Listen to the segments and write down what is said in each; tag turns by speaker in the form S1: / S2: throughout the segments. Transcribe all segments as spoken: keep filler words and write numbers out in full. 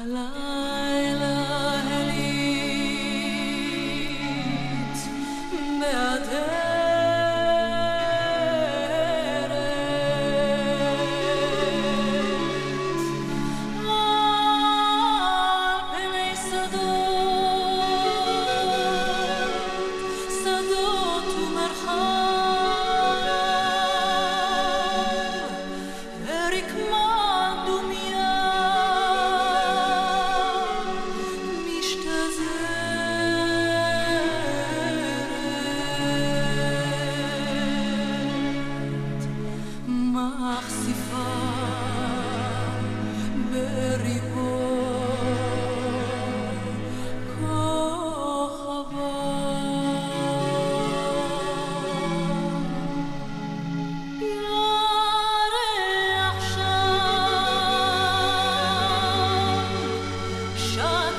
S1: הלילה הליט באדרת על פני שדות, שדות ומרחב ורקמה דומיה משתזרת מחשיפה בריבו כוכבה ירח שם שט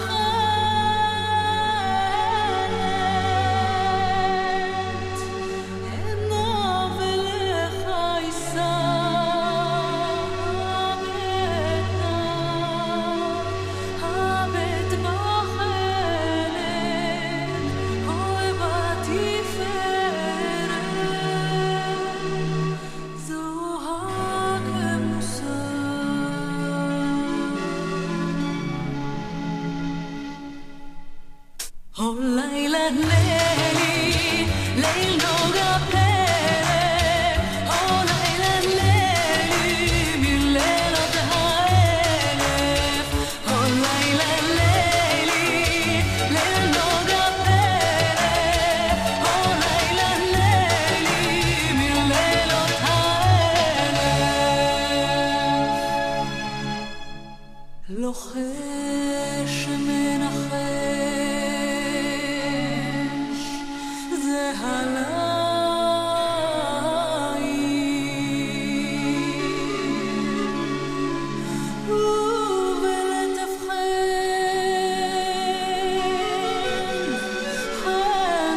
S1: בתכלת עיניו אליך יישא הבט בחלת אוהב התפארת זוהר כמוסר הו לילה לילי ליל נוגה פלא הו לילה לילי מלילות האלף הו לילה לילי ליל נוגה פלא הו לילה לילי מלילות האלף לוחש מנחש זה הליל ובלטף חן חן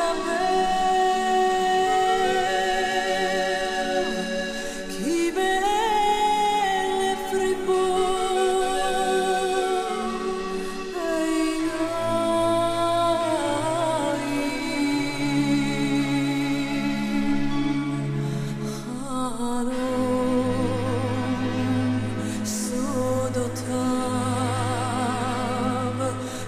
S1: מלבב כי באלף ריבוע עיניים חלום סודותיו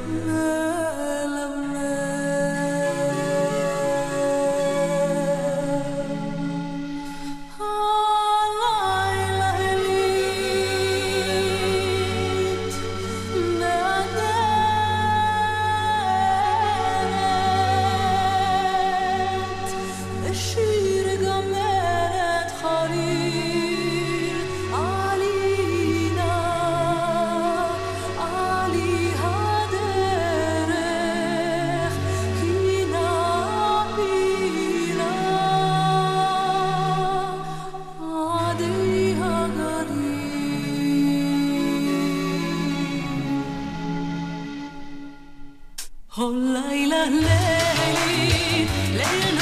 S1: מלמלם הלילה הליט באדרת ושיר גמרת חליל עלינה עלי הדרך כי נפילה עדי הגליל הו לילה לילי ליל